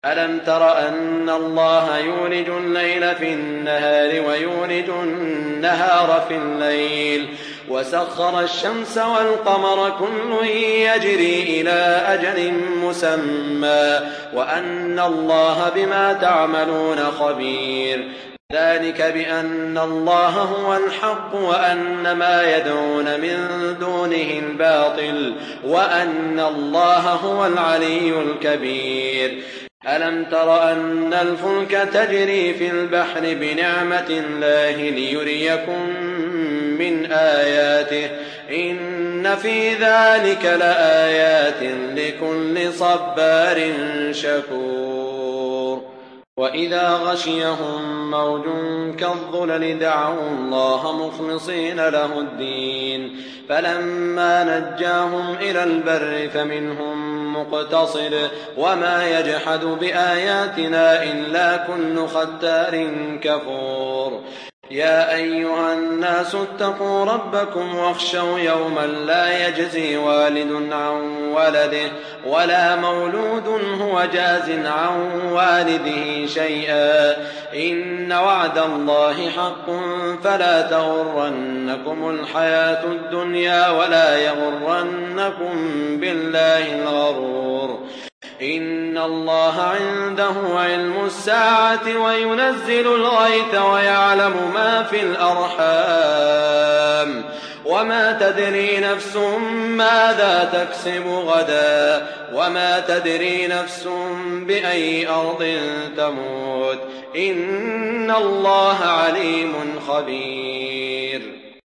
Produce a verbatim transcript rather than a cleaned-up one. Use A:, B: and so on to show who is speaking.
A: ألم تر أن الله يولج الليل في النهار ويولج النهار في الليل وسخر الشمس والقمر كل يجري إلى أجل مسمى وأن الله بما تعملون خبير. ذلك بأن الله هو الحق وأن ما يدعون من دونه الباطل وأن الله هو العلي الكبير. ألم تر أن الفلك تجري في البحر بنعمة الله ليريكم من آياته إن في ذلك لآيات لكل صبار شكور. وإذا غشيهم موج كالظلل دعوا الله مخلصين له الدين فلما نجاهم إلى البر فمنهم مقتصد وما يجحد بآياتنا إلا كل ختار كفور. يا أيها الناس اتقوا ربكم واخشوا يوما لا يجزي والد عن ولده ولا مولود هو جاز عن والده شيئا إن وعد الله حق فلا تغرنكم الحياة الدنيا ولا يغرنكم بالله الغرور. إن الله عنده علم الساعة وينزل الغيث ويعلم ما في الأرحام وما تدري نفس ماذا تكسب غدا وما تدري نفس بأي أرض تموت إن الله عليم خبير.